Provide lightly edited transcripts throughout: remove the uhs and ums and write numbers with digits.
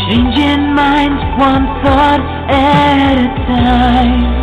Changing minds one thought at a time.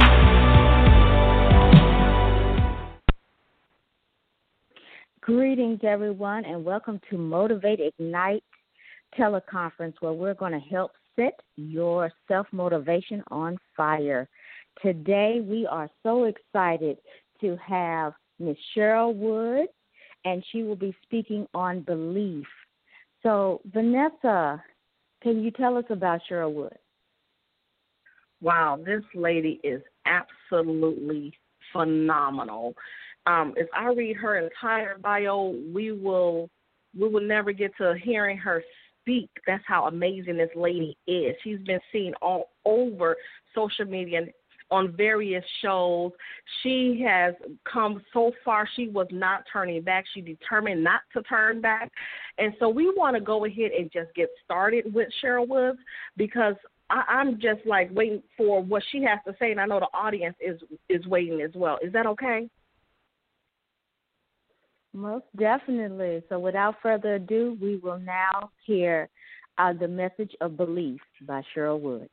Greetings, everyone, and welcome to Motivate Ignite teleconference, where we're going to help set your self-motivation on fire. Today, we are so excited to have Ms. Cheryl Wood, and she will be speaking on belief. So, Vanessa, can you tell us about Cheryl Wood? Wow, this lady is absolutely phenomenal. If I read her entire bio, we will never get to hearing her speak. That's how amazing this lady is. She's been seen all over social media and on various shows. She has come so far. She was not turning back. She determined not to turn back. And so we want to go ahead and just get started with Cheryl Woods, because I'm just like waiting for what she has to say, and I know the audience is waiting as well. Is that okay? Most definitely. So without further ado, we will now hear the message of belief by Cheryl Wood.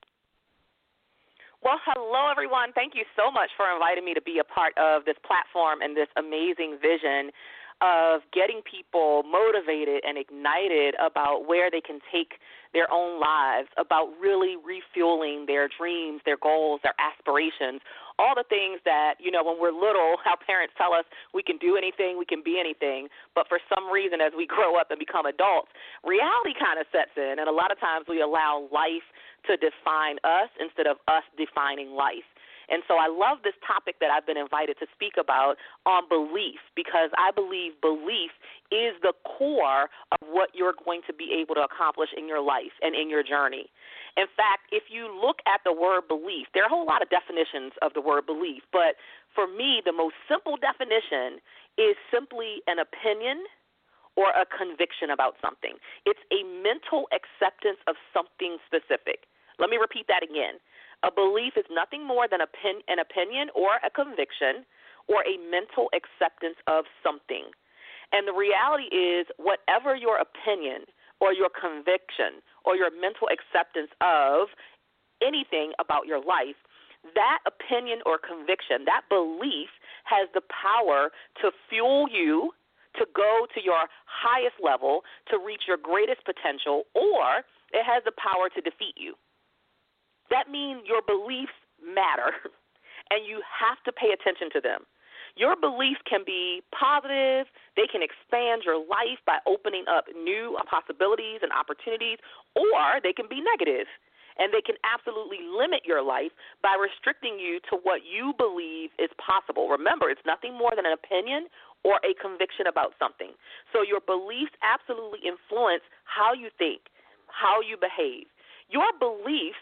Well, hello, everyone. Thank you so much for inviting me to be a part of this platform and this amazing vision of getting people motivated and ignited about where they can take their own lives, about really refueling their dreams, their goals, their aspirations, all the things that, you know, when we're little, our parents tell us we can do anything, we can be anything, but for some reason as we grow up and become adults, reality kind of sets in, and a lot of times we allow life to define us instead of us defining life. And so I love this topic that I've been invited to speak about on belief, because I believe belief is the core of what you're going to be able to accomplish in your life and in your journey. In fact, if you look at the word belief, there are a whole lot of definitions of the word belief, but for me, the most simple definition is simply an opinion or a conviction about something. It's a mental acceptance of something specific. Let me repeat that again. A belief is nothing more than an opinion or a conviction or a mental acceptance of something. And the reality is, whatever your opinion or your conviction or your mental acceptance of anything about your life, that opinion or conviction, that belief has the power to fuel you to go to your highest level, to reach your greatest potential, or it has the power to defeat you. That means your beliefs matter, and you have to pay attention to them. Your beliefs can be positive. They can expand your life by opening up new possibilities and opportunities, or they can be negative, and they can absolutely limit your life by restricting you to what you believe is possible. Remember, it's nothing more than an opinion or a conviction about something. So your beliefs absolutely influence how you think, how you behave. Your beliefs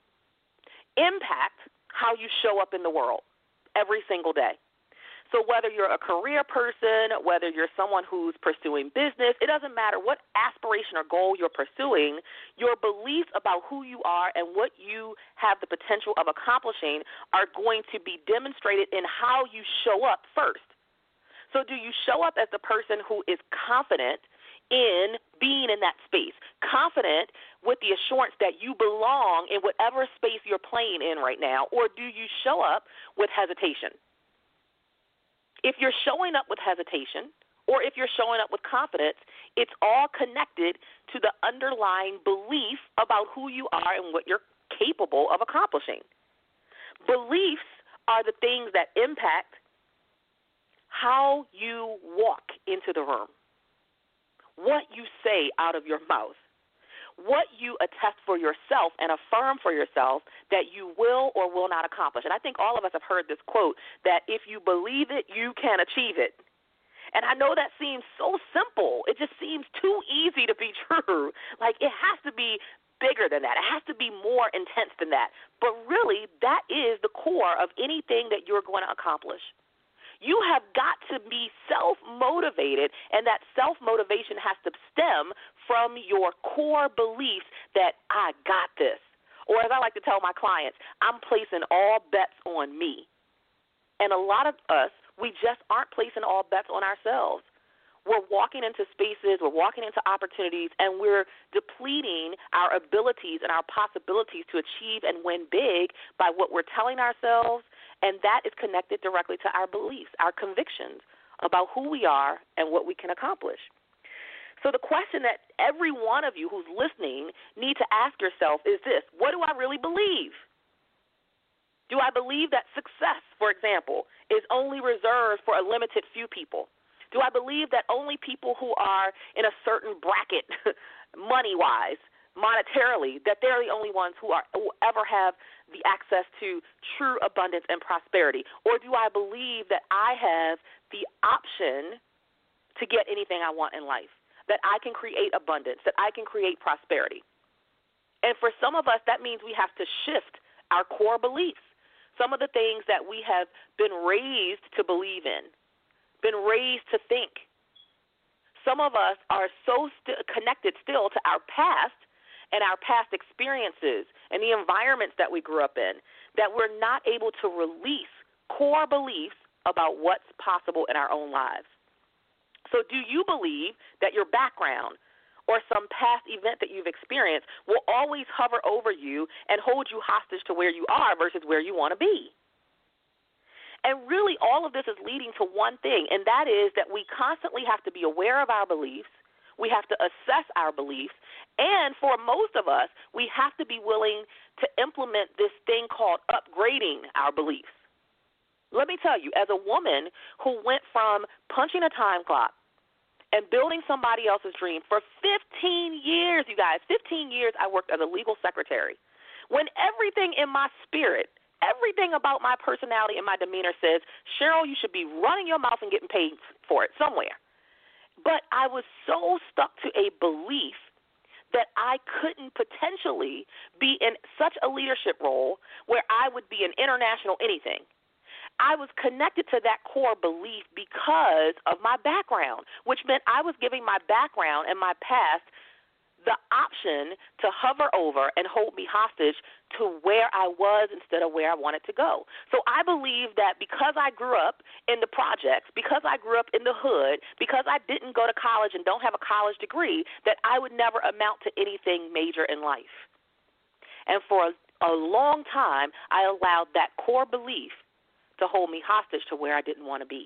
impact how you show up in the world every single day. So whether you're a career person, whether you're someone who's pursuing business, it doesn't matter what aspiration or goal you're pursuing, your beliefs about who you are and what you have the potential of accomplishing are going to be demonstrated in how you show up first. So do you show up as the person who is confident in being in that space, confident with the assurance that you belong in whatever space you're playing in right now, or do you show up with hesitation? If you're showing up with hesitation, or if you're showing up with confidence, it's all connected to the underlying belief about who you are and what you're capable of accomplishing. Beliefs are the things that impact how you walk into the room, what you say out of your mouth, what you attest for yourself and affirm for yourself that you will or will not accomplish. And I think all of us have heard this quote that if you believe it, you can achieve it. And I know that seems so simple. It just seems too easy to be true. Like, it has to be bigger than that. It has to be more intense than that. But really, that is the core of anything that you're going to accomplish. You have got to be self-motivated, and that self-motivation has to stem from your core beliefs that I got this. Or as I like to tell my clients, I'm placing all bets on me. And a lot of us, we just aren't placing all bets on ourselves. we're walking into spaces, we're walking into opportunities, and we're depleting our abilities and our possibilities to achieve and win big by what we're telling ourselves, and that is connected directly to our beliefs, our convictions about who we are and what we can accomplish. So the question that every one of you who's listening need to ask yourself is this: what do I really believe? Do I believe that success, for example, is only reserved for a limited few people? Do I believe that only people who are in a certain bracket, money-wise, monetarily, that they're the only ones who ever have the access to true abundance and prosperity? Or do I believe that I have the option to get anything I want in life, that I can create abundance, that I can create prosperity? And for some of us, that means we have to shift our core beliefs, some of the things that we have been raised to believe in, been raised to think. Some of us are so connected still to our past and our past experiences and the environments that we grew up in that we're not able to release core beliefs about what's possible in our own lives. So do you believe that your background or some past event that you've experienced will always hover over you and hold you hostage to where you are versus where you want to be? And really all of this is leading to one thing, and that is that we constantly have to be aware of our beliefs. We have to assess our beliefs. And for most of us, we have to be willing to implement this thing called upgrading our beliefs. Let me tell you, as a woman who went from punching a time clock and building somebody else's dream for 15 years, you guys, 15 years I worked as a legal secretary, when everything in my spirit, everything about my personality and my demeanor says, Cheryl, you should be running your mouth and getting paid for it somewhere. But I was so stuck to a belief that I couldn't potentially be in such a leadership role where I would be an international anything. I was connected to that core belief because of my background, which meant I was giving my background and my past the option to hover over and hold me hostage to where I was instead of where I wanted to go. So I believe that because I grew up in the projects, because I grew up in the hood, because I didn't go to college and don't have a college degree, that I would never amount to anything major in life. And for a long time, I allowed that core belief to hold me hostage to where I didn't want to be.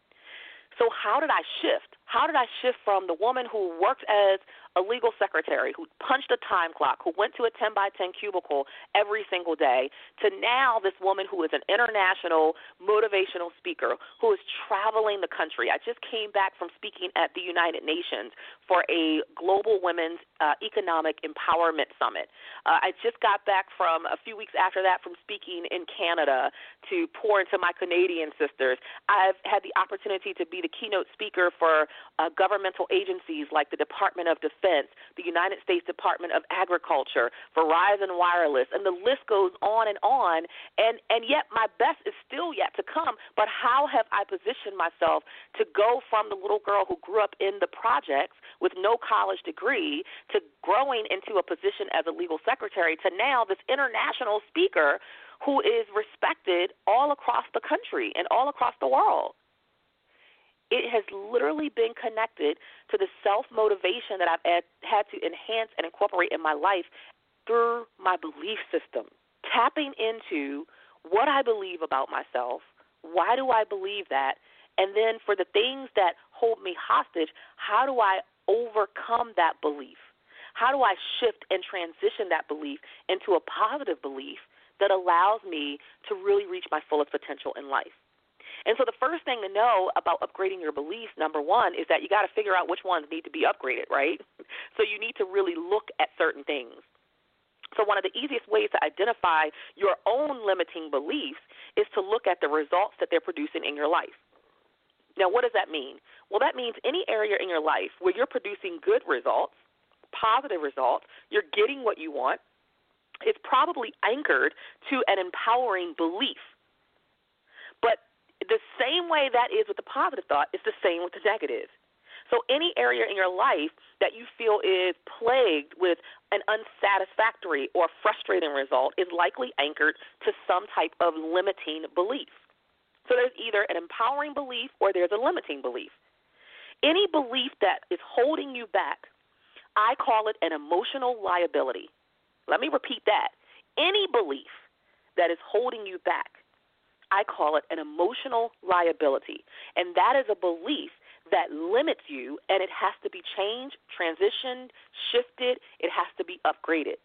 So how did I shift? How did I shift from the woman who worked as a legal secretary, who punched a time clock, who went to a 10-by-10 cubicle every single day, to now this woman who is an international motivational speaker who is traveling the country? I just came back from speaking at the United Nations for a Global Women's Economic Empowerment Summit. I just got back from a few weeks after that from speaking in Canada to pour into my Canadian sisters. I've had the opportunity to be the keynote speaker for governmental agencies like the Department of Defense, the United States Department of Agriculture, Verizon Wireless, and the list goes on. And yet my best is still yet to come. But how have I positioned myself to go from the little girl who grew up in the projects with no college degree to growing into a position as a legal secretary to now this international speaker who is respected all across the country and all across the world? It has literally been connected to the self-motivation that I've had to enhance and incorporate in my life through my belief system, tapping into what I believe about myself, why do I believe that, and then for the things that hold me hostage, how do I overcome that belief? How do I shift and transition that belief into a positive belief that allows me to really reach my fullest potential in life? And so the first thing to know about upgrading your beliefs, number one, is that you got to figure out which ones need to be upgraded, right? So you need to really look at certain things. So one of the easiest ways to identify your own limiting beliefs is to look at the results that they're producing in your life. Now, what does that mean? Well, that means any area in your life where you're producing good results, positive results, you're getting what you want, it's probably anchored to an empowering belief. But the same way that is with the positive thought is the same with the negative. So any area in your life that you feel is plagued with an unsatisfactory or frustrating result is likely anchored to some type of limiting belief. So there's either an empowering belief or there's a limiting belief. Any belief that is holding you back, I call it an emotional liability. Let me repeat that. Any belief that is holding you back, I call it an emotional liability. And that is a belief that limits you, and it has to be changed, transitioned, shifted. It has to be upgraded.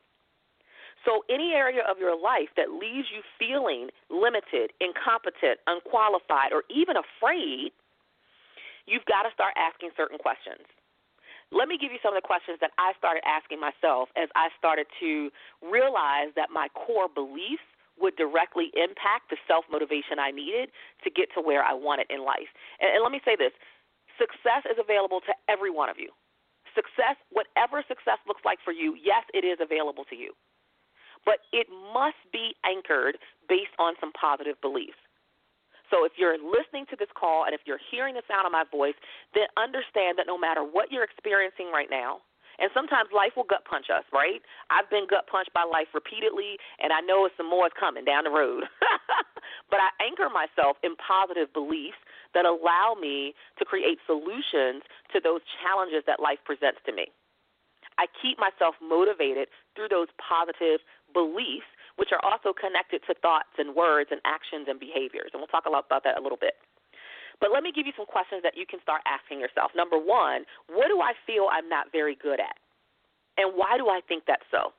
So any area of your life that leaves you feeling limited, incompetent, unqualified, or even afraid, you've got to start asking certain questions. Let me give you some of the questions that I started asking myself as I started to realize that my core beliefs would directly impact the self-motivation I needed to get to where I wanted in life. And let me say this. Success is available to every one of you. Success, whatever success looks like for you, yes, it is available to you. But it must be anchored based on some positive beliefs. So if you're listening to this call and if you're hearing the sound of my voice, then understand that no matter what you're experiencing right now, and sometimes life will gut punch us, right? I've been gut punched by life repeatedly, and I know some more is coming down the road. But I anchor myself in positive beliefs that allow me to create solutions to those challenges that life presents to me. I keep myself motivated through those positive beliefs, which are also connected to thoughts and words and actions and behaviors. And we'll talk a lot about that a little bit. But let me give you some questions that you can start asking yourself. Number one, what do I feel I'm not very good at? And why do I think that's so?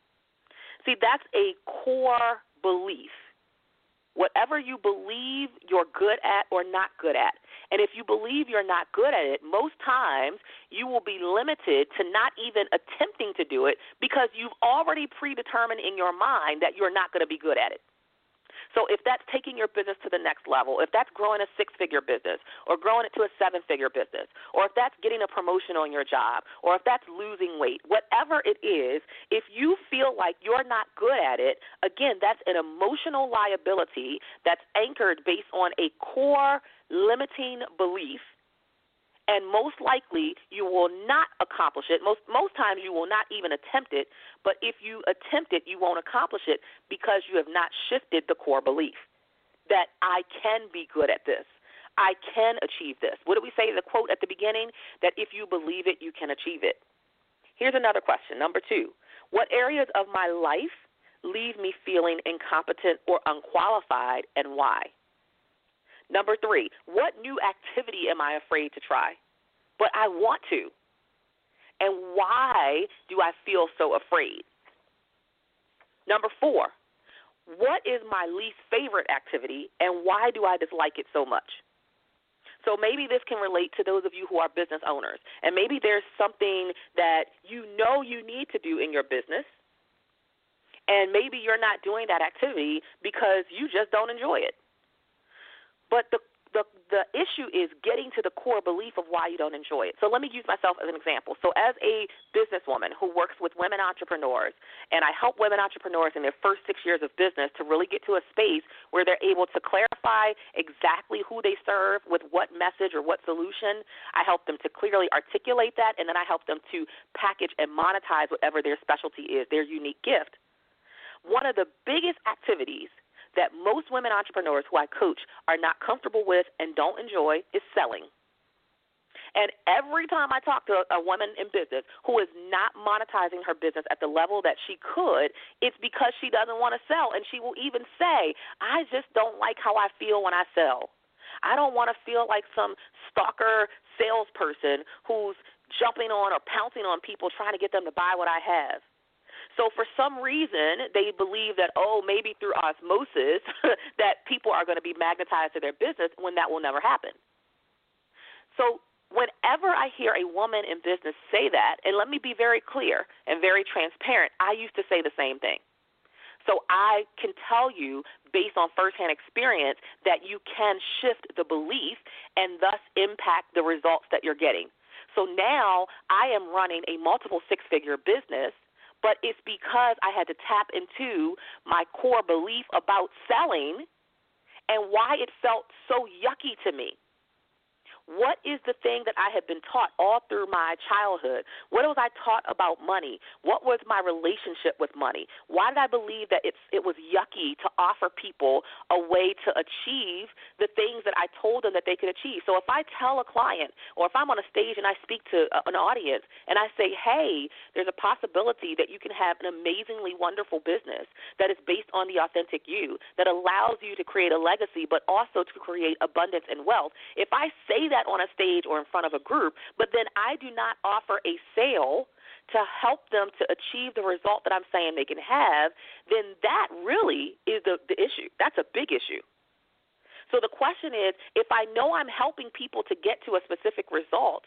See, that's a core belief. Whatever you believe you're good at or not good at. And if you believe you're not good at it, most times you will be limited to not even attempting to do it because you've already predetermined in your mind that you're not going to be good at it. So if that's taking your business to the next level, if that's growing a six-figure business or growing it to a seven-figure business, or if that's getting a promotion on your job, or if that's losing weight, whatever it is, if you feel like you're not good at it, again, that's an emotional liability that's anchored based on a core limiting belief. And most likely you will not accomplish it. Most times you will not even attempt it. But if you attempt it, you won't accomplish it because you have not shifted the core belief that I can be good at this. I can achieve this. What did we say, the quote at the beginning? That if you believe it, you can achieve it. Here's another question, number two. What areas of my life leave me feeling incompetent or unqualified, and why? Number three, what new activity am I afraid to try? But I want to. And why do I feel so afraid? Number four, what is my least favorite activity, and why do I dislike it so much? So maybe this can relate to those of you who are business owners, and maybe there's something that you know you need to do in your business, and maybe you're not doing that activity because you just don't enjoy it. But the issue is getting to the core belief of why you don't enjoy it. So let me use myself as an example. So as a businesswoman who works with women entrepreneurs, and I help women entrepreneurs in their first 6 years of business to really get to a space where they're able to clarify exactly who they serve with what message or what solution, I help them to clearly articulate that, and then I help them to package and monetize whatever their specialty is, their unique gift. One of the biggest activities that most women entrepreneurs who I coach are not comfortable with and don't enjoy is selling. And every time I talk to a woman in business who is not monetizing her business at the level that she could, it's because she doesn't want to sell. And she will even say, I just don't like how I feel when I sell. I don't want to feel like some stalker salesperson who's jumping on or pouncing on people trying to get them to buy what I have. So for some reason, they believe that, maybe through osmosis, that people are going to be magnetized to their business when that will never happen. So whenever I hear a woman in business say that, and let me be very clear and very transparent, I used to say the same thing. So I can tell you, based on firsthand experience, that you can shift the belief and thus impact the results that you're getting. So now I am running a multiple six-figure business, but it's because I had to tap into my core belief about selling and why it felt so yucky to me. What is the thing that I have been taught all through my childhood? What was I taught about money? What was my relationship with money? Why did I believe that it was yucky to offer people a way to achieve the things that I told them that they could achieve? So if I tell a client, or if I'm on a stage and I speak to an audience and I say, hey, there's a possibility that you can have an amazingly wonderful business that is based on the authentic you, that allows you to create a legacy but also to create abundance and wealth. If I say that on a stage or in front of a group, but then I do not offer a sale to help them to achieve the result that I'm saying they can have, then that really is the issue. That's a big issue. So the question is, if I know I'm helping people to get to a specific result,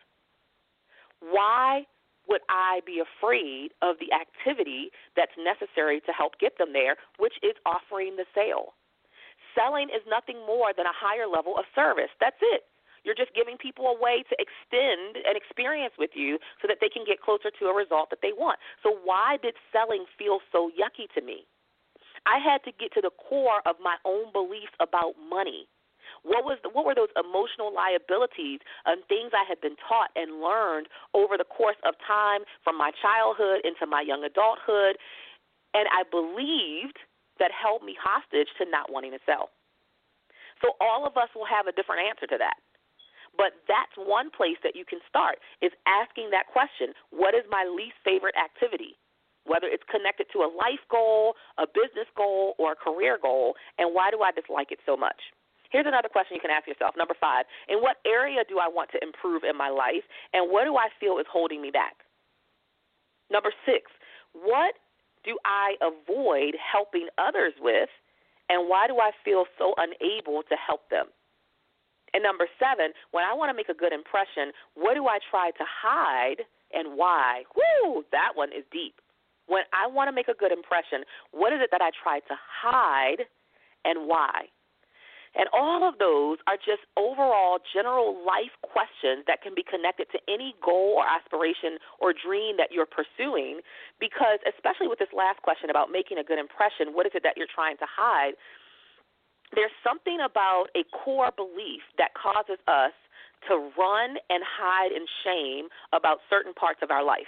why would I be afraid of the activity that's necessary to help get them there, which is offering the sale? Selling is nothing more than a higher level of service. That's it. You're just giving people a way to extend an experience with you so that they can get closer to a result that they want. So why did selling feel so yucky to me? I had to get to the core of my own beliefs about money. What were those emotional liabilities and things I had been taught and learned over the course of time from my childhood into my young adulthood, and I believed that held me hostage to not wanting to sell. So all of us will have a different answer to that. But that's one place that you can start, is asking that question, what is my least favorite activity? Whether it's connected to a life goal, a business goal, or a career goal, and why do I dislike it so much? Here's another question you can ask yourself. Number 5, in what area do I want to improve in my life, and what do I feel is holding me back? Number 6, what do I avoid helping others with, and why do I feel so unable to help them? And number 7, when I want to make a good impression, what do I try to hide and why? Whoo, that one is deep. When I want to make a good impression, what is it that I try to hide and why? And all of those are just overall general life questions that can be connected to any goal or aspiration or dream that you're pursuing, because especially with this last question about making a good impression, what is it that you're trying to hide? There's something about a core belief that causes us to run and hide in shame about certain parts of our life.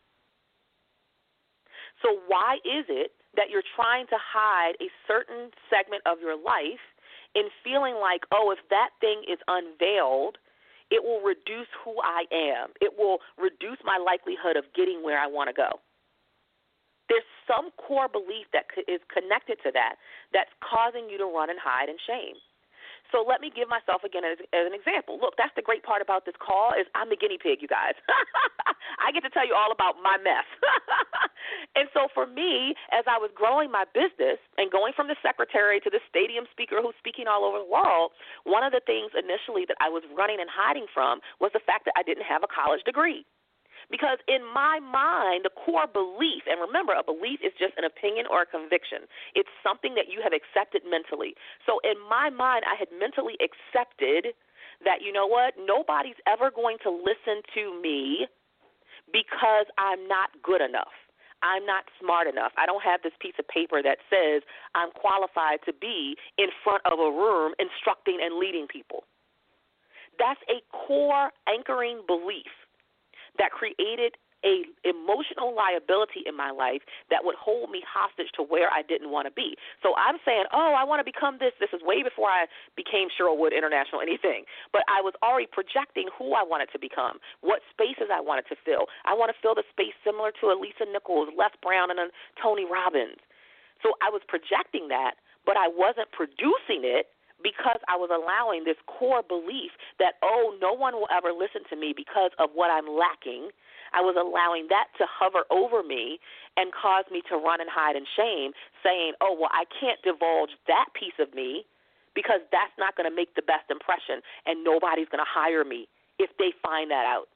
So why is it that you're trying to hide a certain segment of your life in feeling like, oh, if that thing is unveiled, it will reduce who I am. It will reduce my likelihood of getting where I want to go. There's some core belief that is connected to that that's causing you to run and hide in shame. So let me give myself again as an example. Look, that's the great part about this call is I'm the guinea pig, you guys. I get to tell you all about my mess. And so for me, as I was growing my business and going from the secretary to the stadium speaker who's speaking all over the world, one of the things initially that I was running and hiding from was the fact that I didn't have a college degree. Because in my mind, the core belief, and remember, a belief is just an opinion or a conviction. It's something that you have accepted mentally. So in my mind, I had mentally accepted that, you know what, nobody's ever going to listen to me because I'm not good enough. I'm not smart enough. I don't have this piece of paper that says I'm qualified to be in front of a room instructing and leading people. That's a core anchoring belief that created a emotional liability in my life that would hold me hostage to where I didn't want to be. So I'm saying, oh, I want to become this. This is way before I became Cheryl Wood International anything. But I was already projecting who I wanted to become, what spaces I wanted to fill. I want to fill the space similar to Elisa Nichols, Les Brown, and Tony Robbins. So I was projecting that, but I wasn't producing it because I was allowing this core belief that, oh, no one will ever listen to me because of what I'm lacking. I was allowing that to hover over me and cause me to run and hide in shame, saying, oh, well, I can't divulge that piece of me because that's not going to make the best impression, and nobody's going to hire me if they find that out.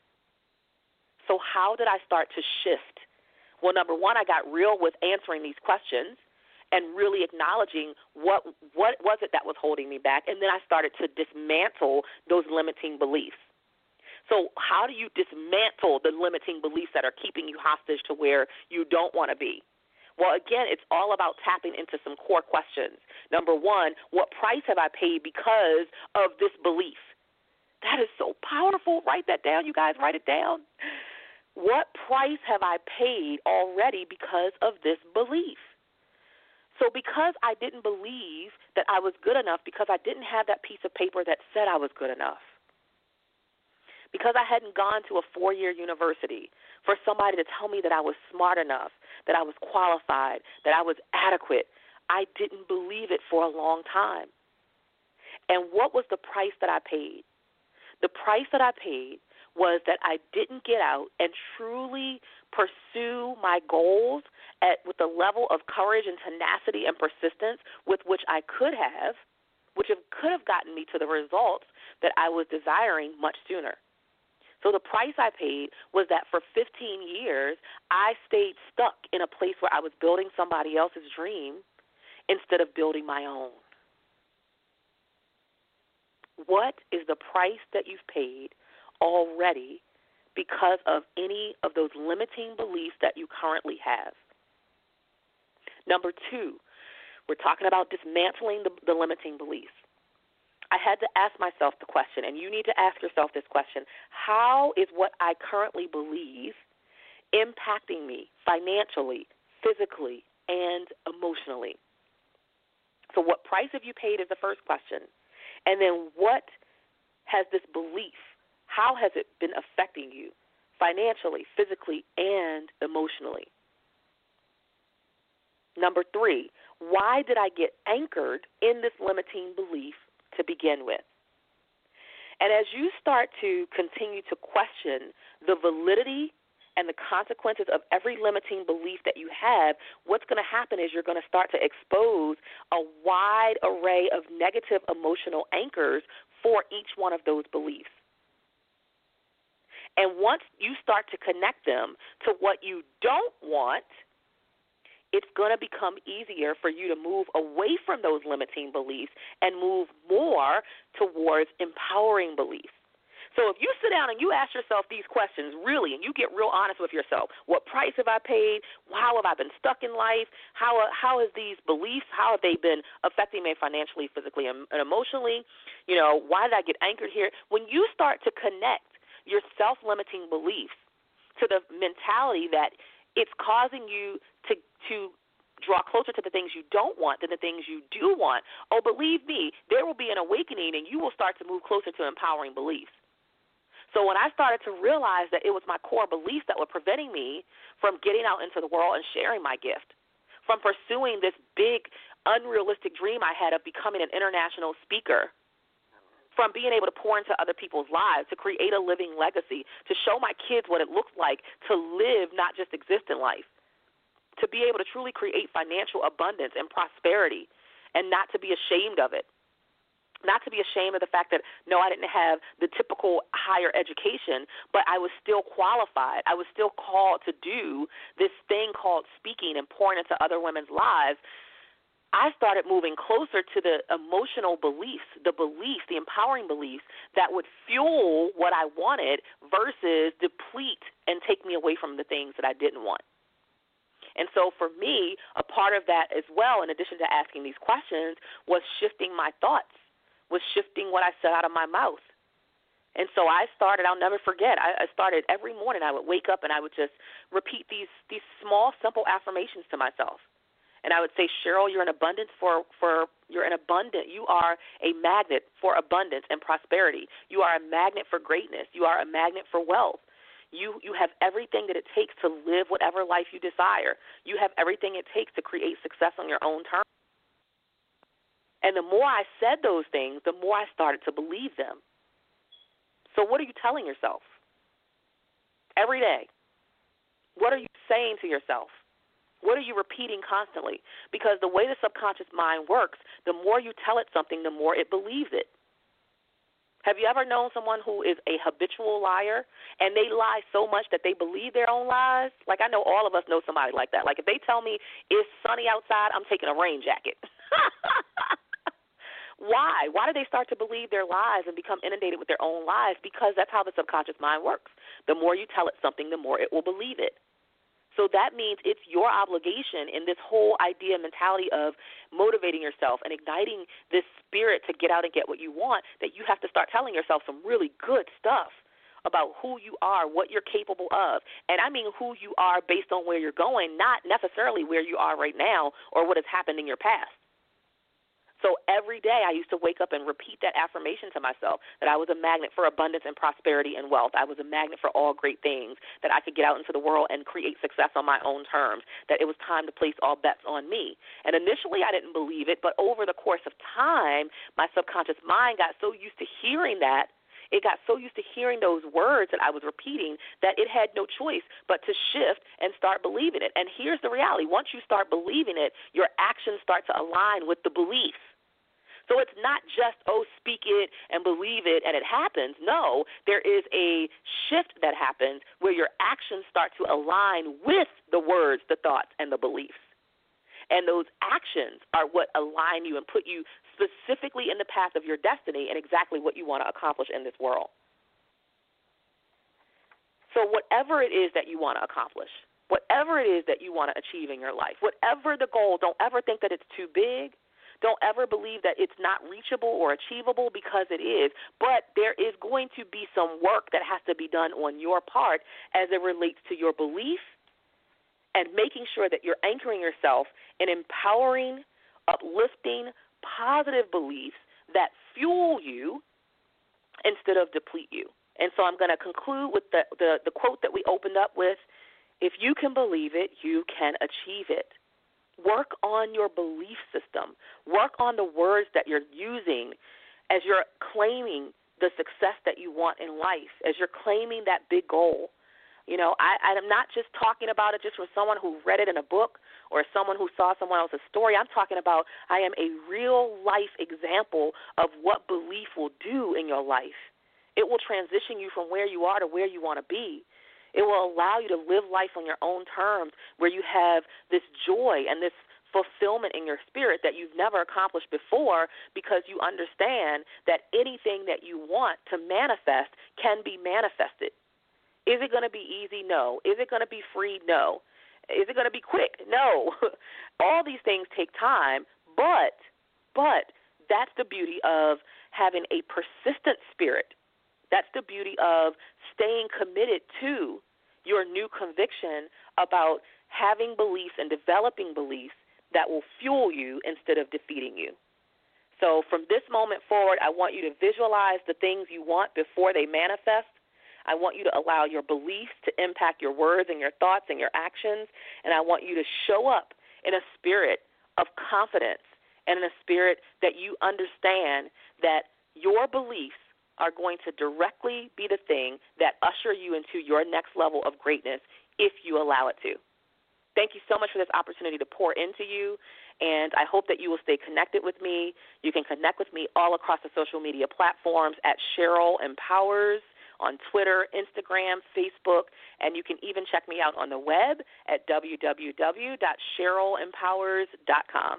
So how did I start to shift? Well, number 1, I got real with answering these questions and really acknowledging what was it that was holding me back, and then I started to dismantle those limiting beliefs. So how do you dismantle the limiting beliefs that are keeping you hostage to where you don't want to be? Well, again, it's all about tapping into some core questions. Number 1, what price have I paid because of this belief? That is so powerful. Write that down, you guys. Write it down. What price have I paid already because of this belief? So because I didn't believe that I was good enough, because I didn't have that piece of paper that said I was good enough, because I hadn't gone to a 4-year university for somebody to tell me that I was smart enough, that I was qualified, that I was adequate, I didn't believe it for a long time. And what was the price that I paid? The price that I paid was that I didn't get out and truly pursue my goals with the level of courage and tenacity and persistence with which I could have, which could have gotten me to the results that I was desiring much sooner. So the price I paid was that for 15 years, I stayed stuck in a place where I was building somebody else's dream instead of building my own. What is the price that you've paid already because of any of those limiting beliefs that you currently have? Number 2, we're talking about dismantling the limiting beliefs. I had to ask myself the question, and you need to ask yourself this question: how is what I currently believe impacting me financially, physically, and emotionally? So what price have you paid is the first question. And then what has this belief, how has it been affecting you financially, physically, and emotionally? Number 3, why did I get anchored in this limiting belief to begin with? And as you start to continue to question the validity and the consequences of every limiting belief that you have, what's going to happen is you're going to start to expose a wide array of negative emotional anchors for each one of those beliefs. And once you start to connect them to what you don't want, it's going to become easier for you to move away from those limiting beliefs and move more towards empowering beliefs. So if you sit down and you ask yourself these questions really, and you get real honest with yourself, what price have I paid? How have I been stuck in life? How has these beliefs, how have they been affecting me financially, physically, and emotionally? You know, why did I get anchored here? When you start to connect your self-limiting beliefs to the mentality that it's causing you to draw closer to the things you don't want than the things you do want, oh, believe me, there will be an awakening and you will start to move closer to empowering beliefs. So when I started to realize that it was my core beliefs that were preventing me from getting out into the world and sharing my gift, from pursuing this big, unrealistic dream I had of becoming an international speaker, from being able to pour into other people's lives, to create a living legacy, to show my kids what it looks like to live, not just exist in life, to be able to truly create financial abundance and prosperity and not to be ashamed of it. Not to be ashamed of the fact that, no, I didn't have the typical higher education, but I was still qualified. I was still called to do this thing called speaking and pouring into other women's lives. I started moving closer to the emotional beliefs, the empowering beliefs that would fuel what I wanted versus deplete and take me away from the things that I didn't want. And so for me, a part of that as well, in addition to asking these questions, was shifting my thoughts, was shifting what I said out of my mouth. And so I started, I'll never forget, I started every morning, I would wake up and I would just repeat these small, simple affirmations to myself. And I would say, Cheryl, you're an abundance you are a magnet for abundance and prosperity. You are a magnet for greatness. You are a magnet for wealth. You have everything that it takes to live whatever life you desire. You have everything it takes to create success on your own terms. And the more I said those things, the more I started to believe them. So what are you telling yourself every day? What are you saying to yourself? What are you repeating constantly? Because the way the subconscious mind works, the more you tell it something, the more it believes it. Have you ever known someone who is a habitual liar and they lie so much that they believe their own lies? Like, I know all of us know somebody like that. Like, if they tell me it's sunny outside, I'm taking a rain jacket. Why? Why do they start to believe their lies and become inundated with their own lies? Because that's how the subconscious mind works. The more you tell it something, the more it will believe it. So that means it's your obligation in this whole idea mentality of motivating yourself and igniting this spirit to get out and get what you want, that you have to start telling yourself some really good stuff about who you are, what you're capable of. And I mean who you are based on where you're going, not necessarily where you are right now or what has happened in your past. So every day I used to wake up and repeat that affirmation to myself, that I was a magnet for abundance and prosperity and wealth. I was a magnet for all great things, that I could get out into the world and create success on my own terms, that it was time to place all bets on me. And initially I didn't believe it, but over the course of time, my subconscious mind got so used to hearing that, it got so used to hearing those words that I was repeating that it had no choice but to shift and start believing it. And here's the reality. Once you start believing it, your actions start to align with the belief. So it's not just, speak it and believe it and it happens. No, there is a shift that happens where your actions start to align with the words, the thoughts, and the beliefs. And those actions are what align you and put you specifically in the path of your destiny and exactly what you want to accomplish in this world. So whatever it is that you want to accomplish, whatever it is that you want to achieve in your life, whatever the goal, don't ever think that it's too big. Don't ever believe that it's not reachable or achievable, because it is. But there is going to be some work that has to be done on your part as it relates to your belief and making sure that you're anchoring yourself in empowering, uplifting, positive beliefs that fuel you instead of deplete you. And so I'm going to conclude with the quote that we opened up with: if you can believe it, you can achieve it. Work on your belief system. Work on the words that you're using as you're claiming the success that you want in life, as you're claiming that big goal. You know, I'm not just talking about it just from someone who read it in a book or someone who saw someone else's story. I'm talking about I am a real-life example of what belief will do in your life. It will transition you from where you are to where you want to be. It will allow you to live life on your own terms, where you have this joy and this fulfillment in your spirit that you've never accomplished before, because you understand that anything that you want to manifest can be manifested. Is it going to be easy? No. Is it going to be free? No. Is it going to be quick? No. All these things take time, but that's the beauty of having a persistent spirit. That's the beauty of staying committed to your new conviction about having beliefs and developing beliefs that will fuel you instead of defeating you. So from this moment forward, I want you to visualize the things you want before they manifest. I want you to allow your beliefs to impact your words and your thoughts and your actions, and I want you to show up in a spirit of confidence and in a spirit that you understand that your beliefs are going to directly be the thing that usher you into your next level of greatness if you allow it to. Thank you so much for this opportunity to pour into you, and I hope that you will stay connected with me. You can connect with me all across the social media platforms at Cheryl Empowers on Twitter, Instagram, Facebook, and you can even check me out on the web at www.CherylEmpowers.com.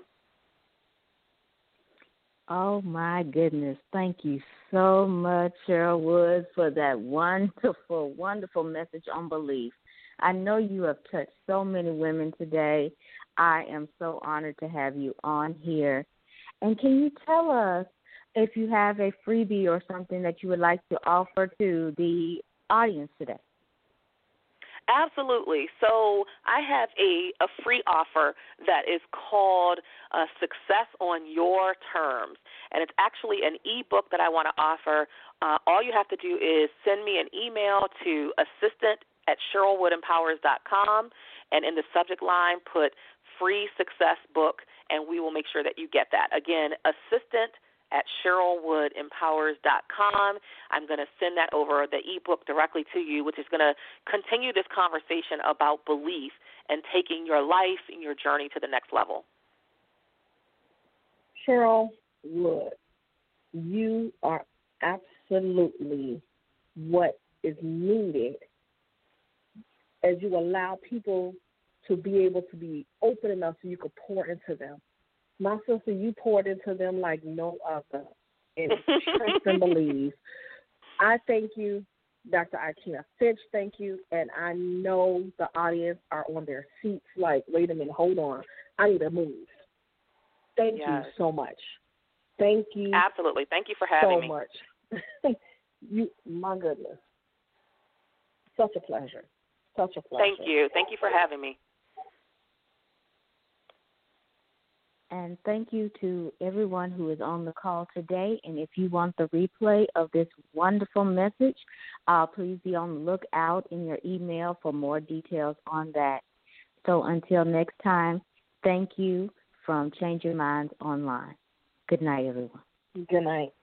Oh, my goodness. Thank you so much, Cheryl Woods, for that wonderful, wonderful message on belief. I know you have touched so many women today. I am so honored to have you on here. And can you tell us if you have a freebie or something that you would like to offer to the audience today? Absolutely. So I have a free offer that is called Success on Your Terms, and it's actually an ebook that I want to offer. All you have to do is send me an email to assistant@CherylWoodEmpowers.com, and in the subject line put free success book, and we will make sure that you get that. Again, assistant@CherylWoodEmpowers.com. I'm going to send that over, the ebook, directly to you, which is going to continue this conversation about belief and taking your life and your journey to the next level. Cheryl Wood, you are absolutely what is needed as you allow people to be able to be open enough so you can pour into them. My sister, you poured into them like no other, and trust and believe. I thank you Dr. Ikena Finch, thank you. And I know the audience are on their seats like, wait a minute, hold on. I need to move. Thank you so much. Thank you. Absolutely. Thank you for having me. So much. My goodness. Such a pleasure. Such a pleasure. Thank you. Thank you for having me. And thank you to everyone who is on the call today. And if you want the replay of this wonderful message, please be on the lookout in your email for more details on that. So until next time, thank you from Change Your Minds Online. Good night, everyone. Good night.